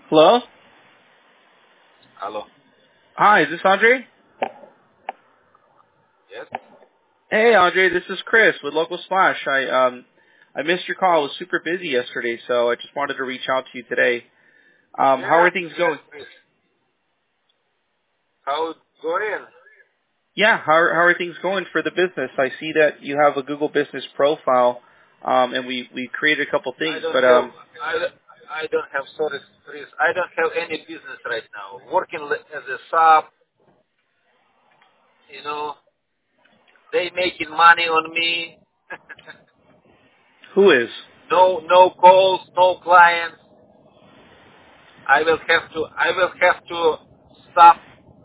Hello? Hello. Hi, is this Andre? Yes. Hey Andre, this is Chris with Local Splash. I missed your call. I was super busy yesterday, so I just wanted to reach out to you today. How Yes. are things Yes, going? please. How it's going? Yeah, how are things going for the business? I see that you have a Google Business profile, and we created a couple I things, don't but have. I don't have. Sorry, please. I don't have any business right now. Working as a sub. You know, they making money on me. who is? No calls, no clients. I will have to. I will have to stop.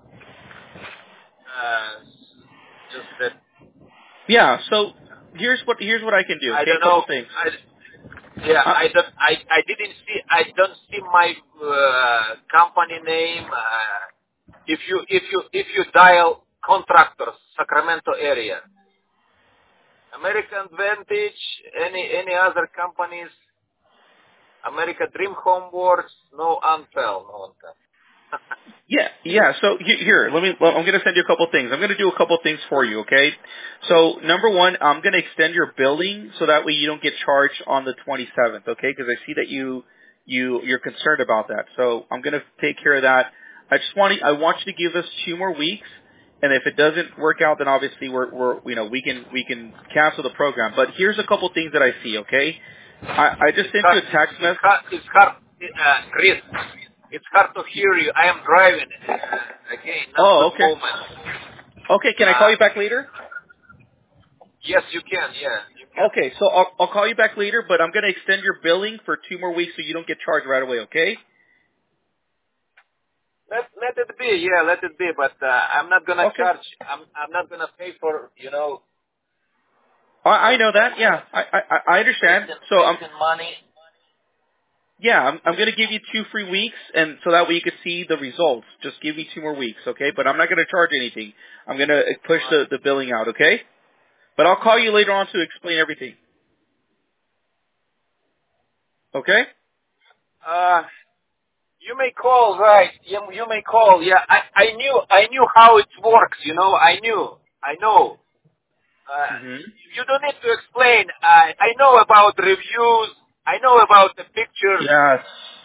Just that. Yeah, so here's what I can do. I Okay, don't a couple know. things. Yeah, Uh, I didn't see. I don't see my company name. If you dial contractors, Sacramento area, American Vantage, any other companies, America Dream Home Works, no Antel, no Antel. Yeah. So here, I'm going to send you a couple things. I'm going to do a couple things for you, okay? So number one, I'm going to extend your billing so that way you don't get charged on the 27th, okay? Because I see that you're concerned about that. So I'm going to take care of that. I want you to give us 2 more weeks, and if it doesn't work out, then obviously we can cancel the program. But here's a couple things that I see, okay? I just It's sent you hard. a text message. It's hard, Chris. It's hard to hear you. I am driving. Again, not the Oh, okay. moment. Okay, can I call you back later? Yes, you can. Yeah, you can. Okay, so I'll call you back later, but I'm going to extend your billing for 2 more weeks so you don't get charged right away, okay? Let it be. Yeah, let it be. But I'm not gonna Okay. charge. I'm not gonna pay for I know that, yeah. I understand. So wasting money. I'm going to give you 2 free weeks, and so that way you can see the results. Just give me 2 more weeks, okay? But I'm not going to charge anything. I'm going to push the billing out, okay? But I'll call you later on to explain everything, okay? Uh, you may call, right? You may call. Yeah, I knew how it works. I know. Hmm. You don't need to explain. I know about reviews. I know about the pictures. Yes.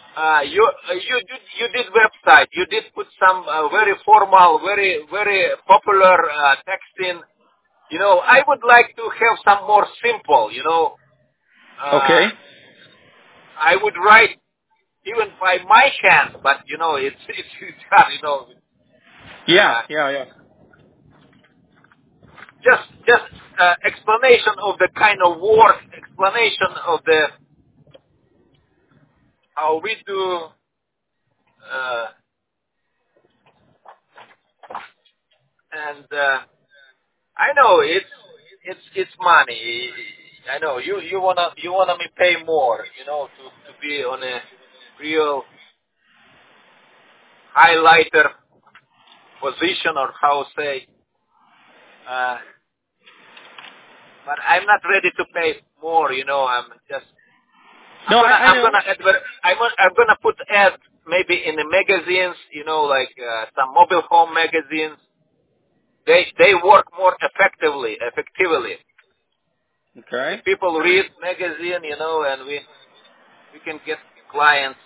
You did website. You did put some very formal, very popular texting. I would like to have some more simple. Okay. I would write even by my hand, but it's hard. Yeah, Uh, yeah. just explanation of the kind of work, explanation of the how we do, and I know it's money. I know you wanna me pay more, to be on a real highlighter position or how say. Uh, but I'm not ready to pay more. I'm just No, I I'm know. gonna I'm gonna put ads maybe in the magazines, like some mobile home magazines. They work more effectively. Okay. If people read magazine, and we can get clients.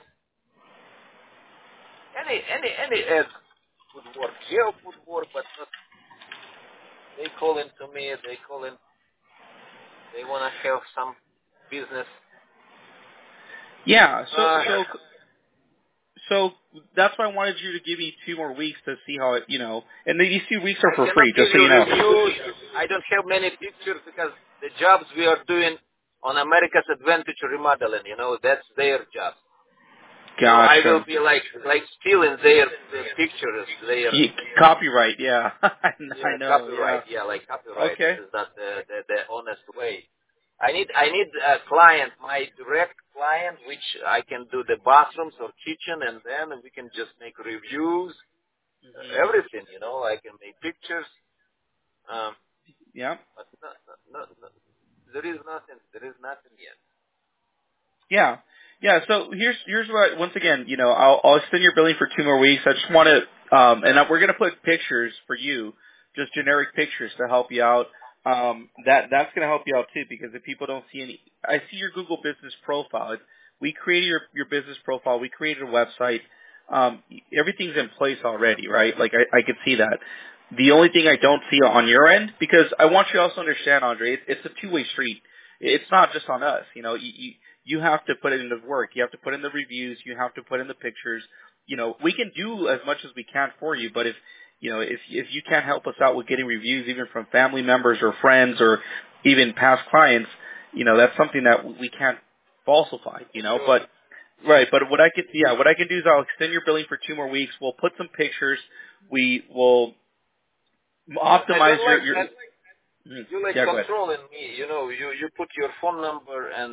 Any ad would work. Geo would work, but not. They call in to me. They call in. They wanna have some business. Yeah, Uh, so that's why I wanted you to give me 2 more weeks to see how and these 2 weeks are I for cannot free, give just so you you know. reviews. I don't have many pictures because the jobs we are doing on America's Advantage Remodeling, that's their job. So I will Gotcha. be like stealing their pictures, their Copyright, yeah. I know, copyright. yeah. Yeah, like copyright. This Okay. is not the honest way. I need a client, my direct client, which I can do the bathrooms or kitchen, and then we can just make reviews, Hmm. everything. I can make pictures. Um, Yeah. but there is nothing. There is nothing yet. Yeah. Yeah, so here's what, once again, I'll extend your billing for 2 more weeks. I just want to, we're going to put pictures for you, just generic pictures to help you out. That's going to help you out too, because if people don't see any, I see your Google business profile. We created your business profile. We created a website. Everything's in place already, right? Like I could see that. The only thing I don't see on your end, because I want you to also understand, Andre, it's a two-way street. It's not just on us. You have to put in the work. You have to put in the reviews. You have to put in the pictures. We can do as much as we can for you, but if you can't help us out with getting reviews, even from family members or friends or even past clients, that's something that we can't falsify. But right. But what I can do is I'll extend your billing for 2 more weeks. We'll put some pictures. We will optimize your. You like Yeah, go ahead. controlling me. You put your phone number and.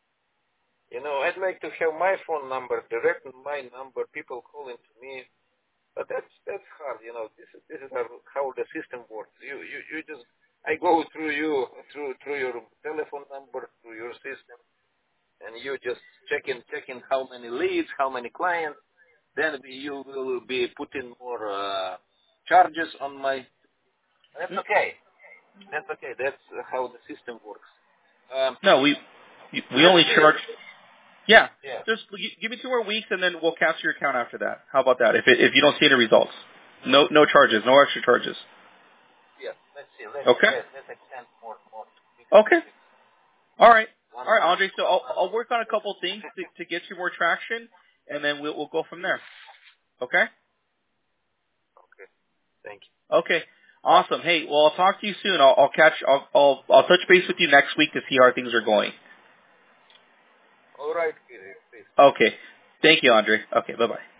I'd like to have my phone number, direct my number, people calling to me, but that's hard. This is how the system works. You just I go through you through your telephone number, through your system, and you just checking how many leads, how many clients. Then you will be putting more charges on my. That's okay. That's okay. That's how the system works. No, we only charge. Yeah. Yeah. Just give me 2 more weeks, and then we'll cancel your account after that. How about that? If you don't see any results, no charges, no extra charges. Yeah. Let's see. Okay. Let's extend more. Okay. All right, Andre. So I'll work on a couple things to get you more traction, and then we'll go from there. Okay. Okay. Thank you. Okay. Awesome. Hey, well, I'll talk to you soon. I'll touch base with you next week to see how things are going. All right, Peter, please. Okay. Thank you, Andre. Okay. Bye bye.